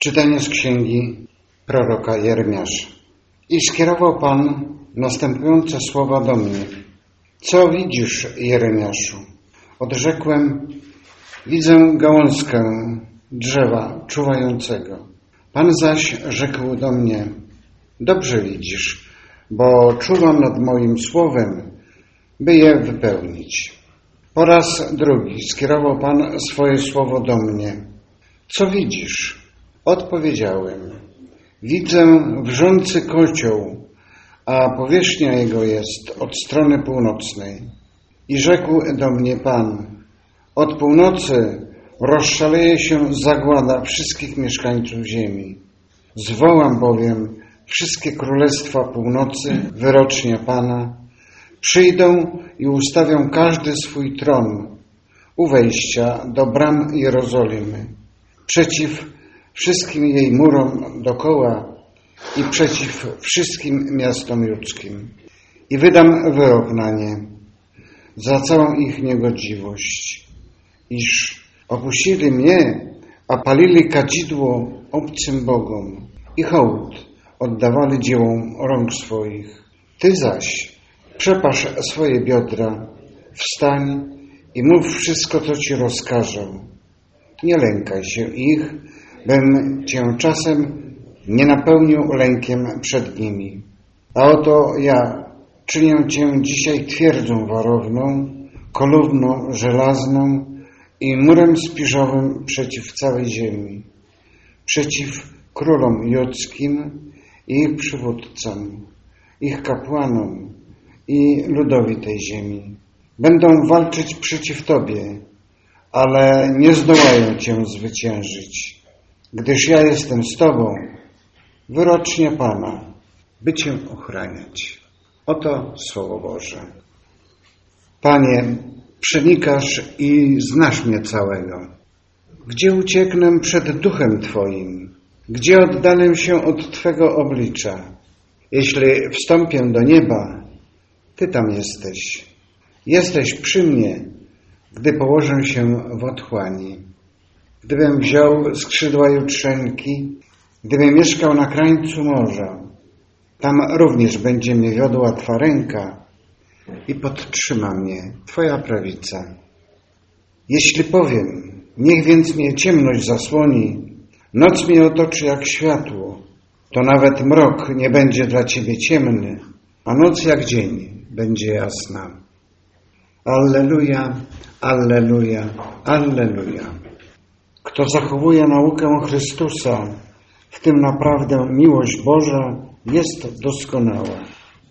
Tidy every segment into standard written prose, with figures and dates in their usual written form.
Czytanie z księgi proroka Jeremiasza. I skierował Pan następujące słowa do mnie. Co widzisz, Jeremiaszu? Odrzekłem, widzę gałązkę drzewa czuwającego. Pan zaś rzekł do mnie, dobrze widzisz, bo czuwam nad moim słowem, by je wypełnić. Po raz drugi skierował Pan swoje słowo do mnie. Co widzisz? Odpowiedziałem, widzę wrzący kocioł, a powierzchnia jego jest od strony północnej. I rzekł do mnie Pan, od północy rozszaleje się zagłada wszystkich mieszkańców ziemi. Zwołam bowiem wszystkie królestwa północy, wyrocznia Pana, przyjdą i ustawią każdy swój tron u wejścia do bram Jerozolimy, przeciw wszystkim jej murom dokoła i przeciw wszystkim miastom judzkim. I wydam wyrok na nie za całą ich niegodziwość, iż opuścili mnie, a palili kadzidło obcym bogom i hołd oddawali dziełom rąk swoich. Ty zaś przepasz swoje biodra, wstań i mów wszystko, co ci rozkażę. Nie lękaj się ich, bym cię czasem nie napełnił lękiem przed nimi. A oto ja czynię cię dzisiaj twierdzą warowną, kolumną żelazną i murem spiżowym przeciw całej ziemi, przeciw królom judzkim i ich przywódcom, ich kapłanom i ludowi tej ziemi. Będą walczyć przeciw Tobie, ale nie zdołają Cię zwyciężyć, gdyż ja jestem z Tobą, wyrocznie Pana, by Cię ochraniać. Oto Słowo Boże. Panie, przenikasz i znasz mnie całego. Gdzie ucieknę przed duchem Twoim? Gdzie oddalę się od Twego oblicza? Jeśli wstąpię do nieba, Ty tam jesteś. Jesteś przy mnie, gdy położę się w otchłani. Gdybym wziął skrzydła jutrzenki, gdybym mieszkał na krańcu morza, tam również będzie mnie wiodła Twa ręka i podtrzyma mnie Twoja prawica. Jeśli powiem, niech więc mnie ciemność zasłoni, noc mnie otoczy jak światło, to nawet mrok nie będzie dla Ciebie ciemny, a noc jak dzień będzie jasna. Alleluja, alleluja, alleluja. Kto zachowuje naukę Chrystusa, w tym naprawdę miłość Boża jest doskonała.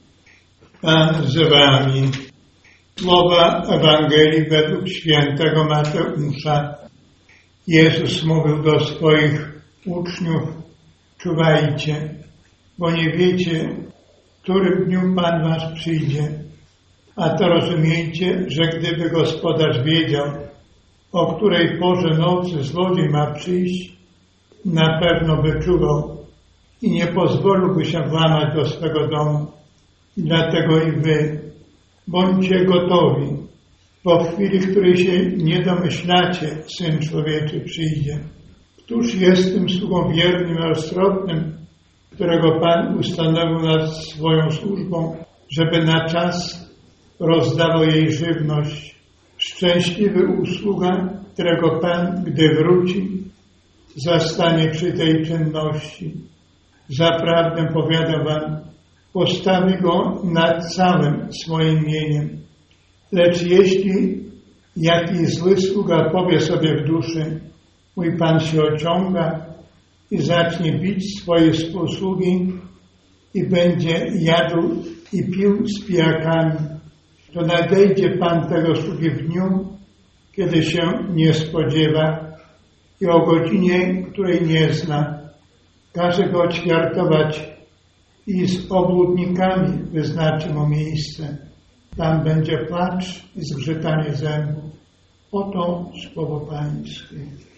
Pan z wami. Słowa Ewangelii według świętego Mateusza. Jezus mówił do swoich uczniów, czuwajcie, bo nie wiecie, w którym dniu Pan wasz przyjdzie. A to rozumiejcie, że gdyby gospodarz wiedział, o której porze nocy złodziej ma przyjść, na pewno by czuwał i nie pozwoliłby się włamać do swego domu. Dlatego i wy bądźcie gotowi, bo w chwili, w której się nie domyślacie, Syn Człowieczy przyjdzie. Któż jest tym sługą wiernym i roztropnym, którego Pan ustanowił nad swoją służbą, żeby na czas rozdawał jej żywność? Szczęśliwy usługa, którego Pan, gdy wróci, zastanie przy tej czynności. Zaprawdę powiadam wam, postawi go nad całym swoim mieniem. Lecz jeśli jakiś zły sługa powie sobie w duszy, mój Pan się ociąga i zacznie bić swoje współsługi i będzie jadł i pił z pijakami, to nadejdzie Pan tego sługi w dniu, kiedy się nie spodziewa i o godzinie, której nie zna. Każe go ćwiartować i z obłudnikami wyznaczy mu miejsce. Tam będzie płacz i zgrzytanie zębów. Oto słowo Pańskie.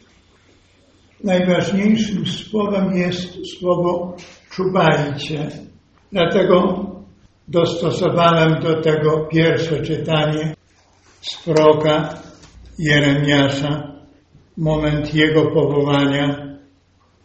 Najważniejszym słowem jest słowo czuwajcie. Dlatego dostosowałem do tego pierwsze czytanie z proroka Jeremiasza, moment jego powołania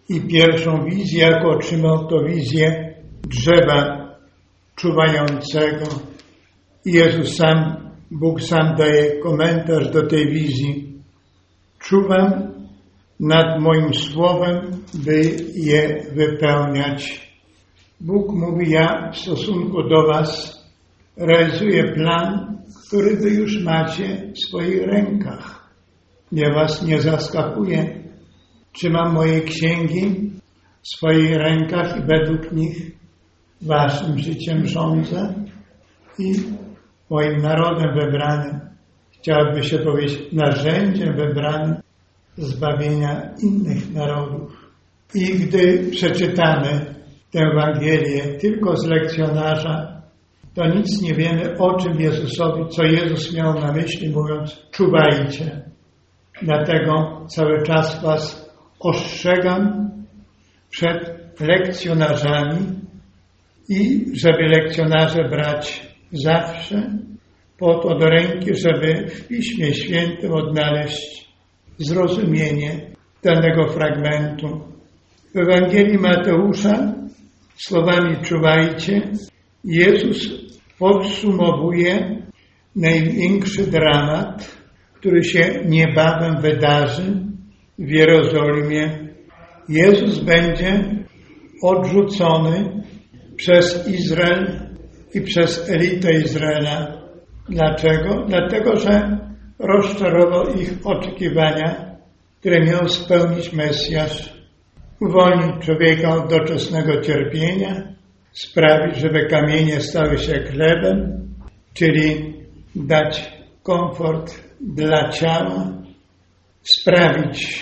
I pierwszą wizję, jaką otrzymał, to wizję drzewa czuwającego. I Jezus sam, Bóg sam daje komentarz do tej wizji. Czuwam nad moim słowem, by je wypełniać. Bóg mówi, ja w stosunku do was realizuję plan, który wy już macie w swoich rękach. Ja was nie zaskakuję. Trzymam moje księgi w swoich rękach i według nich waszym życiem rządzę i moim narodem wybranym, chciałoby się powiedzieć, narzędziem wybranym zbawienia innych narodów. I gdy przeczytamy tę Ewangelię tylko z lekcjonarza, to nic nie wiemy o czym Jezusowi, co Jezus miał na myśli, mówiąc czuwajcie. Dlatego cały czas was ostrzegam przed lekcjonarzami i żeby lekcjonarze brać zawsze po to do ręki, żeby w Piśmie Świętym odnaleźć zrozumienie danego fragmentu. W Ewangelii Mateusza słowami czuwajcie Jezus podsumowuje największy dramat, który się niebawem wydarzy w Jerozolimie. Jezus będzie odrzucony przez Izrael i przez elitę Izraela. Dlaczego? Dlatego, że rozczarował ich oczekiwania, które miał spełnić Mesjasz. Uwolnić człowieka od doczesnego cierpienia, sprawić, żeby kamienie stały się chlebem, czyli dać komfort dla ciała, sprawić,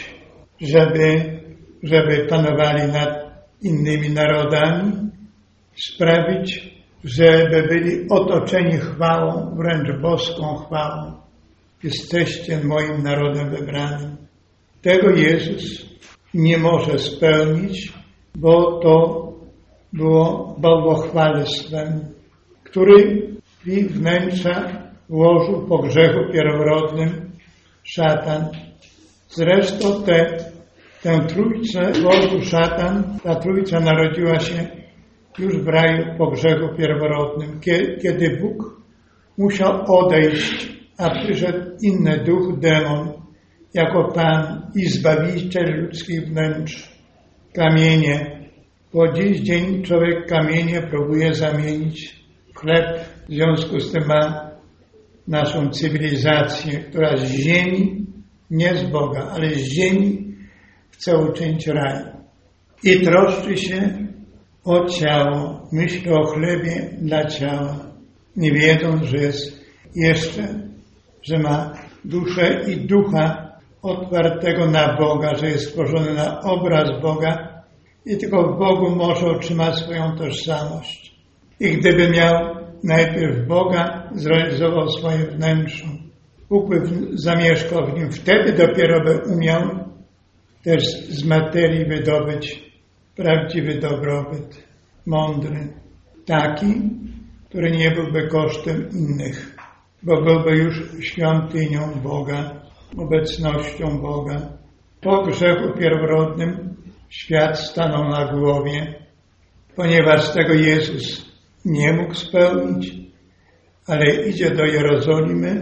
żeby panowali nad innymi narodami, sprawić, żeby byli otoczeni chwałą, wręcz boską chwałą. Jesteście moim narodem wybranym. Tego Jezus nie może spełnić, bo to było bałwochwalstwem, który w ich wnętrza włożył po grzechu pierworodnym szatan. Zresztą tę trójcę włożył szatan, ta trójca narodziła się już w raju po grzechu pierworodnym, kiedy Bóg musiał odejść, a przyszedł inny duch, demon, jako Pan i Zbawiciel ludzkich wnętrz. Kamienie. Po dziś dzień człowiek kamienie próbuje zamienić w chleb. W związku z tym ma naszą cywilizację, która z ziemi, nie z Boga, ale z ziemi chce uczynić raj. I troszczy się o ciało, myśli o chlebie dla ciała, nie wiedząc, że jest jeszcze, że ma duszę i ducha otwartego na Boga, że jest stworzony na obraz Boga i tylko w Bogu może otrzymać swoją tożsamość. I gdyby miał najpierw Boga, zrealizował swoje wnętrze, Bóg by zamieszkał w nim, wtedy dopiero by umiał też z materii wydobyć prawdziwy dobrobyt, mądry, taki, który nie byłby kosztem innych, bo byłby już świątynią Boga, obecnością Boga. Po grzechu pierworodnym świat stanął na głowie, ponieważ tego Jezus nie mógł spełnić, ale idzie do Jerozolimy,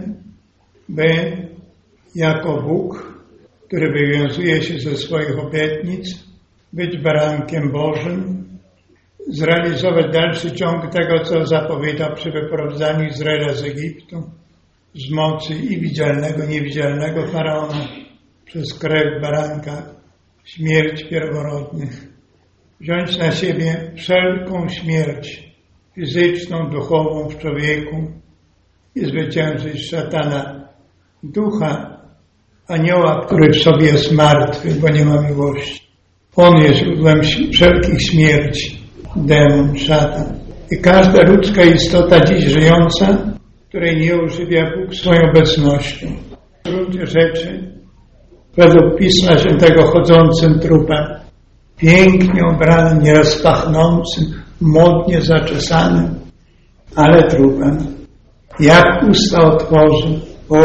by jako Bóg, który wywiązuje się ze swoich obietnic, być barankiem Bożym, zrealizować dalszy ciąg tego, co zapowiadał przy wyprowadzaniu Izraela z Egiptu, z mocy i widzialnego, niewidzialnego Faraona, przez krew baranka, śmierć pierworodnych. Wziąć na siebie wszelką śmierć fizyczną, duchową w człowieku i zwyciężyć szatana, ducha, anioła, który w sobie jest martwy, bo nie ma miłości. On jest źródłem wszelkich śmierci, demon, szatan. I każda ludzka istota dziś żyjąca, której nie używia Bóg swoją obecnością. W gruncie rzeczy, według Pisma Świętego, chodzącym trupem, pięknie ubranym, nieraz pachnącym, modnie zaczesanym, ale trupem. Jak usta otworzy,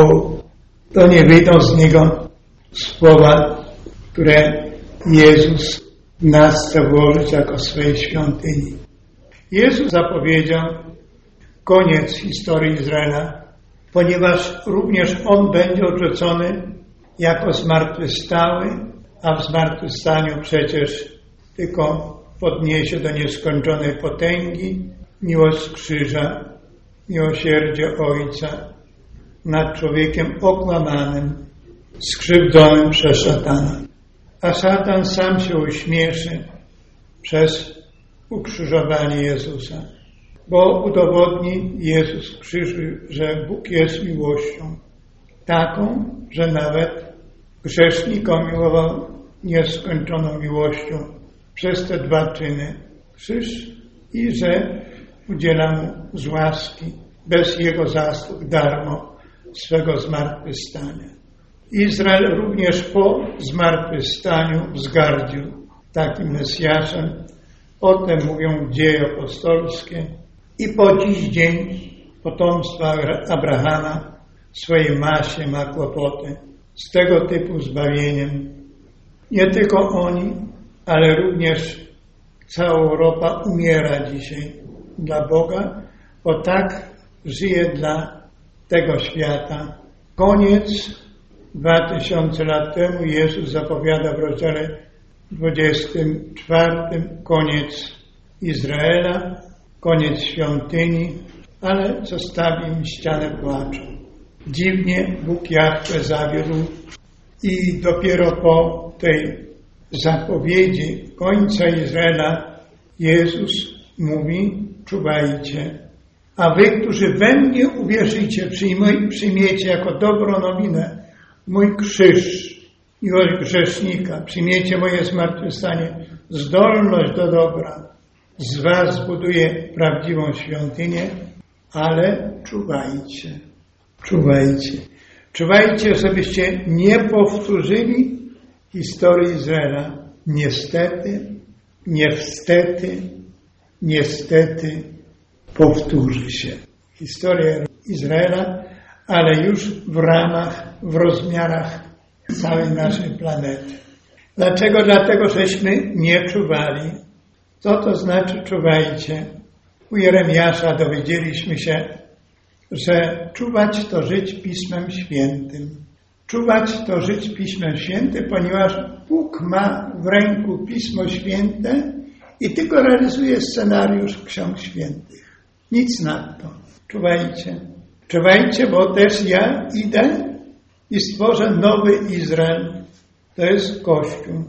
to nie wyjdą z niego słowa, które Jezus nas chce włożyć jako swojej świątyni. Jezus zapowiedział koniec historii Izraela, ponieważ również On będzie odrzucony jako zmartwychwstały, a w zmartwychwstaniu przecież tylko podniesie do nieskończonej potęgi miłość krzyża, miłosierdzie Ojca nad człowiekiem okłamanym, skrzywdzonym przez szatana. A szatan sam się uśmieszy przez ukrzyżowanie Jezusa, bo udowodni Jezus w krzyżu, że Bóg jest miłością, taką, że nawet grzesznikom miłował nieskończoną miłością przez te dwa czyny, krzyż i że udziela mu z łaski, bez jego zasług, darmo swego zmartwychwstania. Izrael również po zmartwychwstaniu wzgardził takim Mesjaszem. O tym mówią dzieje apostolskie. I po dziś dzień potomstwa Abrahama w swojej masie ma kłopoty z tego typu zbawieniem. Nie tylko oni, ale również cała Europa umiera dzisiaj dla Boga, bo tak żyje dla tego świata. Koniec 2000 lat temu Jezus zapowiada w rozdziale 24 koniec Izraela, koniec świątyni, ale zostawi im ścianę płaczu. Dziwnie Bóg Jahwe zawiódł i dopiero po tej zapowiedzi końca Izraela Jezus mówi: czuwajcie, a wy, którzy we mnie uwierzycie, przyjmiecie jako dobrą nowinę mój krzyż, miłość grzesznika, przyjmiecie moje zmartwychwstanie, zdolność do dobra. Z was zbuduję prawdziwą świątynię, ale czuwajcie, czuwajcie. Czuwajcie, żebyście nie powtórzyli historii Izraela. Niestety powtórzy się historia Izraela, ale już w rozmiarach całej naszej planety. Dlaczego? Dlatego, żeśmy nie czuwali. Co to znaczy czuwajcie? U Jeremiasza dowiedzieliśmy się, że czuwać to żyć Pismem Świętym. Czuwać to żyć Pismem Świętym, ponieważ Bóg ma w ręku Pismo Święte i tylko realizuje scenariusz Ksiąg Świętych. Nic nadto. Czuwajcie. Czuwajcie, bo też ja idę i stworzę nowy Izrael. To jest Kościół.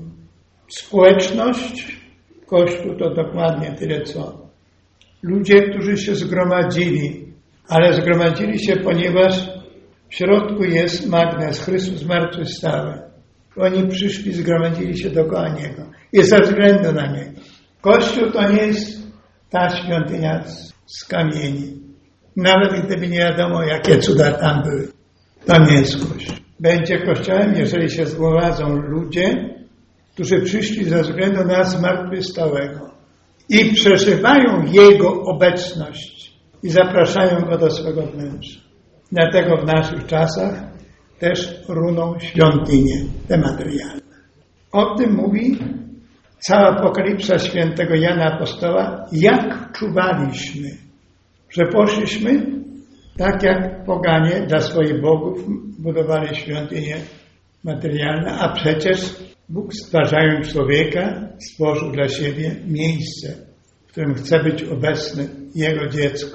Społeczność. Kościół to dokładnie tyle co ludzie, którzy się zgromadzili, ale zgromadzili się, ponieważ w środku jest magnes, Chrystus zmartwychwstały. Oni przyszli, zgromadzili się dookoła Niego i ze względu na Niego. Kościół to nie jest ta świątynia z kamieni. Nawet gdyby nie wiadomo, jakie cuda tam były. To nie jest Kościół. Będzie Kościołem, jeżeli się zgromadzą ludzie, którzy przyszli ze względu na zmartwychwstałego i przeżywają Jego obecność i zapraszają Go do swego wnętrza. Dlatego w naszych czasach też runą świątynie te materialne. O tym mówi cała Apokalipsa świętego Jana Apostoła, jak czuwaliśmy, że poszliśmy tak jak poganie dla swoich bogów budowali świątynie materialne, a przecież Bóg, stwarzając człowieka, stworzył dla siebie miejsce, w którym chce być obecny Jego dziecko.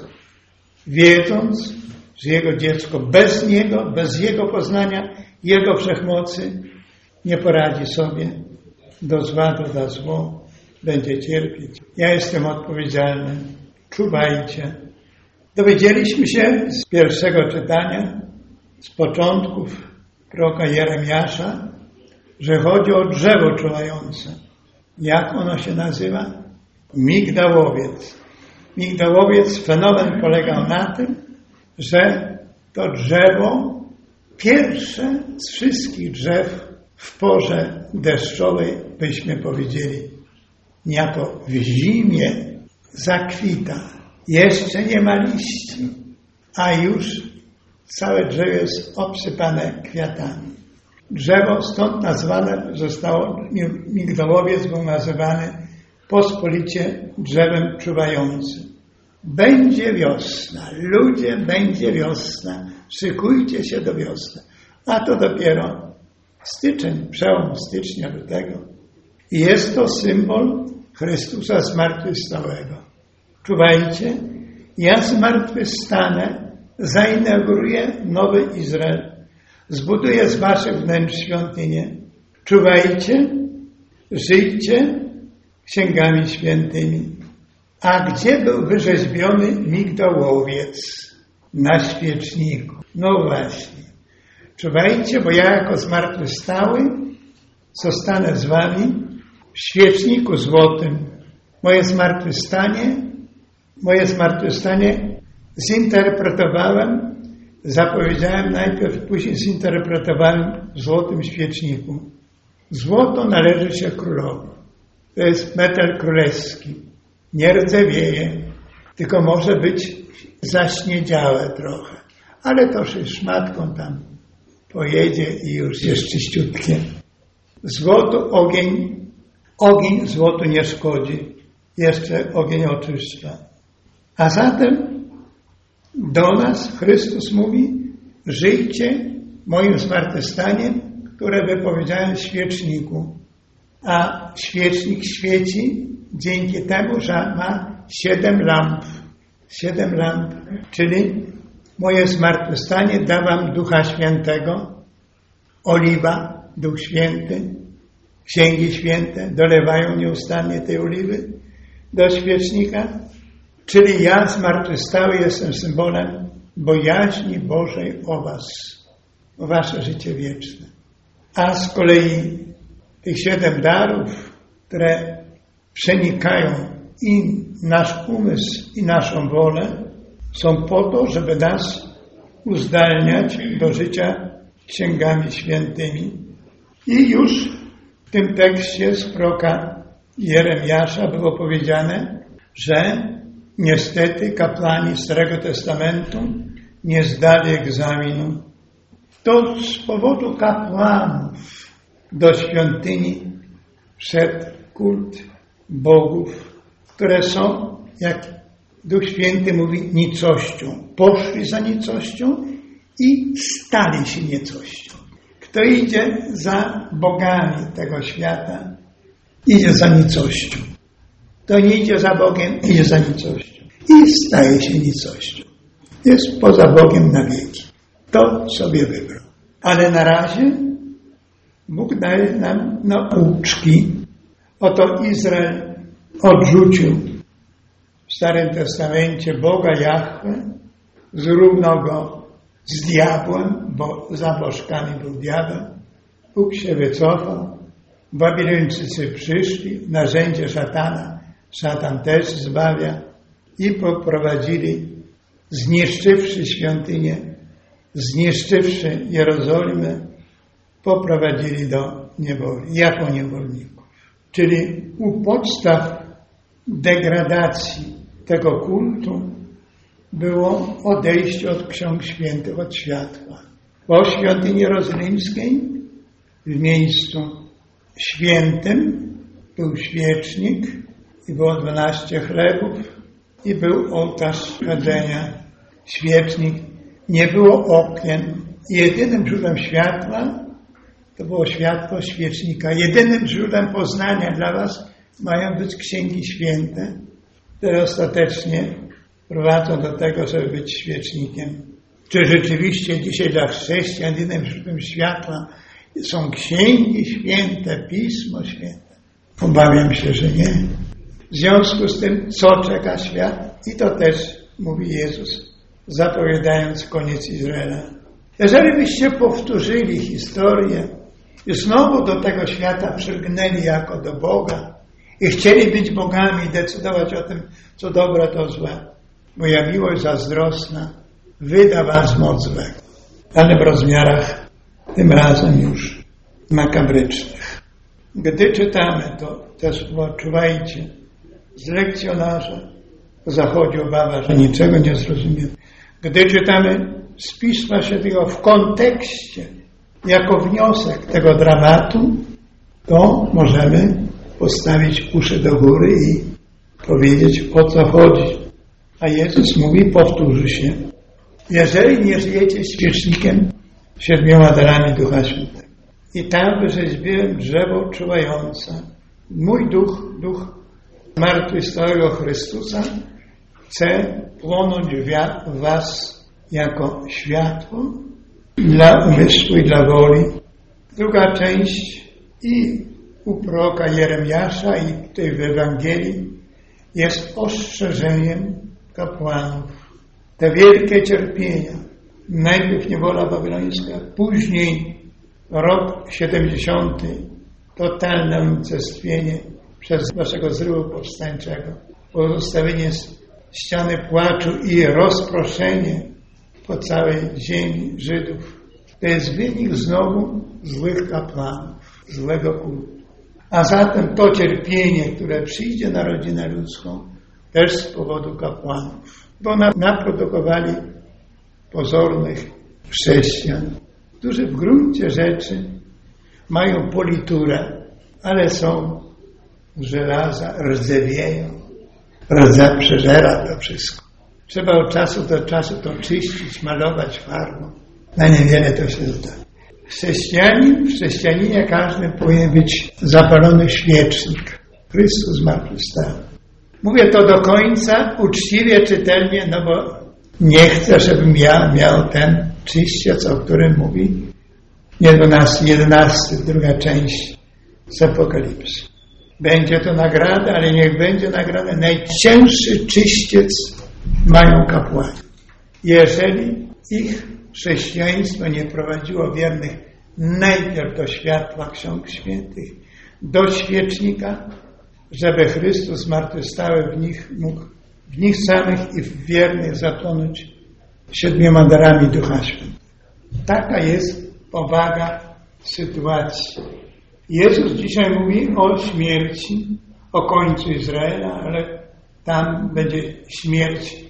Wiedząc, że Jego dziecko bez Niego, bez Jego poznania, Jego wszechmocy nie poradzi sobie, do zła doda zło, będzie cierpieć. Ja jestem odpowiedzialny. Czuwajcie. Dowiedzieliśmy się z pierwszego czytania, z początków proroka Jeremiasza, że chodzi o drzewo czuwające. Jak ono się nazywa? Migdałowiec. Migdałowiec, fenomen polegał na tym, że to drzewo pierwsze z wszystkich drzew w porze deszczowej, byśmy powiedzieli, niejako w zimie zakwita. Jeszcze nie ma liści, a już całe drzewo jest obsypane kwiatami. Drzewo stąd nazwane zostało, migdałowiec był nazywany pospolicie drzewem czuwającym. Będzie wiosna, ludzie, będzie wiosna, szykujcie się do wiosny. A to dopiero styczeń, przełom stycznia, lutego. I jest to symbol Chrystusa zmartwychwstałego. Czuwajcie, ja zmartwychwstanę, zainauguruję nowy Izrael. Zbuduję z waszych wnętrz świątynię. Czuwajcie, żyjcie księgami świętymi. A gdzie był wyrzeźbiony migdałowiec? Na świeczniku. No właśnie. Czuwajcie, bo ja jako zmartwychwstały zostanę z wami w świeczniku złotym. Moje zmartwychwstanie zinterpretowałem, zapowiedziałem najpierw, później zinterpretowałem w złotym świeczniku. Złoto należy się królowi. To jest metal królewski. Nie rdzewieje, tylko może być zaśniedziałe trochę. Ale to się szmatką tam pojedzie i już jest czyściutkie. Złoto, ogień złotu nie szkodzi. Jeszcze ogień oczyszcza. A zatem do nas Chrystus mówi, żyjcie moim zmartwychwstaniem, które wypowiedziałem w świeczniku. A świecznik świeci dzięki temu, że ma 7 lamp. 7 lamp, czyli moje zmartwychwstanie da wam Ducha Świętego, oliwa, Duch Święty, Księgi Święte dolewają nieustannie tej oliwy do świecznika, czyli ja zmartwychwstały jestem symbolem bojaźni Bożej o was, o wasze życie wieczne. A z kolei tych 7 darów, które przenikają i nasz umysł, i naszą wolę, są po to, żeby nas uzdalniać do życia księgami świętymi. I już w tym tekście z proroka Jeremiasza było powiedziane, że niestety kapłani Starego Testamentu nie zdali egzaminu. To z powodu kapłanów do świątyni wszedł kult bogów, które są, jak Duch Święty mówi, nicością. Poszli za nicością i stali się nicością. Kto idzie za bogami tego świata, idzie za nicością. Kto nie idzie za Bogiem, idzie za nicością. I staje się nicością. Jest poza Bogiem na wieki. To sobie wybrał. Ale na razie Bóg daje nam nauczki. Oto Izrael odrzucił w Starym Testamencie Boga Jahwe, zrównał go z diabłem, bo za bożkami był diabeł. Bóg się wycofał, Babilończycy przyszli, narzędzie szatana, szatan też zbawia i poprowadzili, zniszczywszy świątynię, zniszczywszy Jerozolimę, poprowadzili do niewoli, jako niewolników. Czyli u podstaw degradacji tego kultu było odejście od ksiąg świętych, od światła. Bo w świątyni jerozolimskiej, w miejscu świętym, był świecznik i było 12 chlebów i był ołtarz chadzenia, świecznik. Nie było okien. Jedynym źródłem światła to było światło świecznika. Jedynym źródłem poznania dla was mają być księgi święte, które ostatecznie prowadzą do tego, żeby być świecznikiem. Czy rzeczywiście dzisiaj dla chrześcijan jedynym źródłem światła są księgi święte, Pismo Święte? Obawiam się, że nie. W związku z tym, co czeka świat? I to też mówi Jezus, zapowiadając koniec Izraela. Jeżeli byście powtórzyli historię i znowu do tego świata przylgnęli jako do Boga i chcieli być bogami i decydować o tym, co dobre, to złe, moja miłość zazdrosna wyda was moc złego, ale w rozmiarach tym razem już makabrycznych. Gdy czytamy to słowo, czuwajcie, z lekcjonarza zachodzi obawa, że niczego nie zrozumiemy. Gdy czytamy z Pisma Świętego w kontekście jako wniosek tego dramatu, to możemy postawić uszy do góry i powiedzieć, o co chodzi. A Jezus mówi, powtórzy się, jeżeli nie żyjecie świecznikiem 7 darami Ducha Świętego. I tam wyrzeźbiłem drzewo czuwające. Mój duch zmartwychwstałego Chrystusa chce płonąć w was jako światło dla umysłu i dla woli. Druga część i u proroka Jeremiasza i tutaj w Ewangelii jest ostrzeżeniem kapłanów. Te wielkie cierpienia, najpierw niewola babilońska, później rok 70, totalne unicestwienie przez waszego zrywu powstańczego, pozostawienie ściany płaczu i rozproszenie po całej ziemi Żydów. To jest wynik znowu złych kapłanów, złego kultu. A zatem to cierpienie, które przyjdzie na rodzinę ludzką, też z powodu kapłanów. Bo naprodukowali pozornych chrześcijan, którzy w gruncie rzeczy mają politurę, ale są z żelaza, rdzewieją, rdza przeżera to wszystko. Trzeba od czasu do czasu to czyścić, malować farbą. Na niewiele to się zda. W chrześcijaninie każdym powinien być zapalony świecznik. Chrystus zmartwychwstały. Mówię to do końca, uczciwie, czytelnie, no bo nie chcę, żebym ja miał ten czyściec, o którym mówi 11, druga część z Apokalipsy. Będzie to nagrada, ale niech będzie nagrada. Najcięższy czyściec mają kapłani. Jeżeli ich chrześcijaństwo nie prowadziło wiernych najpierw do światła Ksiąg Świętych, do świecznika, żeby Chrystus zmartwychwstały mógł w nich samych i w wiernych zatonąć 7 darami Ducha Świętego. Taka jest powaga sytuacji. Jezus dzisiaj mówi o śmierci, o końcu Izraela, ale tam będzie śmierć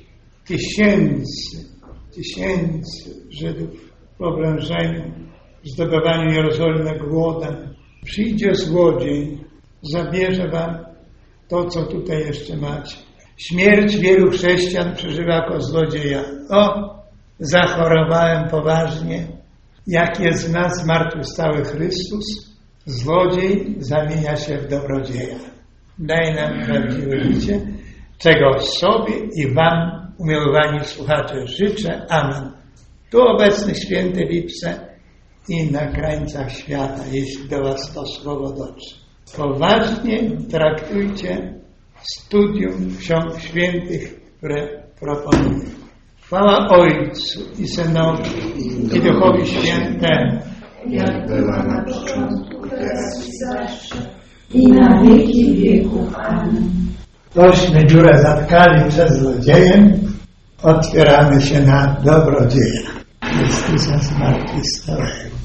tysięcy Żydów w oblężeniu, w zdobywaniu Jerozolimy głodem. Przyjdzie złodziej, zabierze wam to, co tutaj jeszcze macie. Śmierć wielu chrześcijan przeżywa jako złodzieja. Zachorowałem poważnie. Jak jest w nas zmartwychwstały Chrystus, złodziej zamienia się w dobrodzieja. Daj nam prawdziwe życie, czego sobie i wam, umiłowani słuchacze, życzę. Amen. Tu obecny święty Lipce i na krańcach świata, jeśli do was to słowo dotrze. Poważnie traktujcie studium Ksiąg Świętych, które proponuję. Chwała Ojcu i Synowi i Duchowi Świętemu, jak była na początku, teraz i zawsze, i na wieki wieków. Amen. Tośmy dziurę zatkali przed złodziejem, otwieramy się na dobrodzieja. Chrystusa zmartwychwstałego.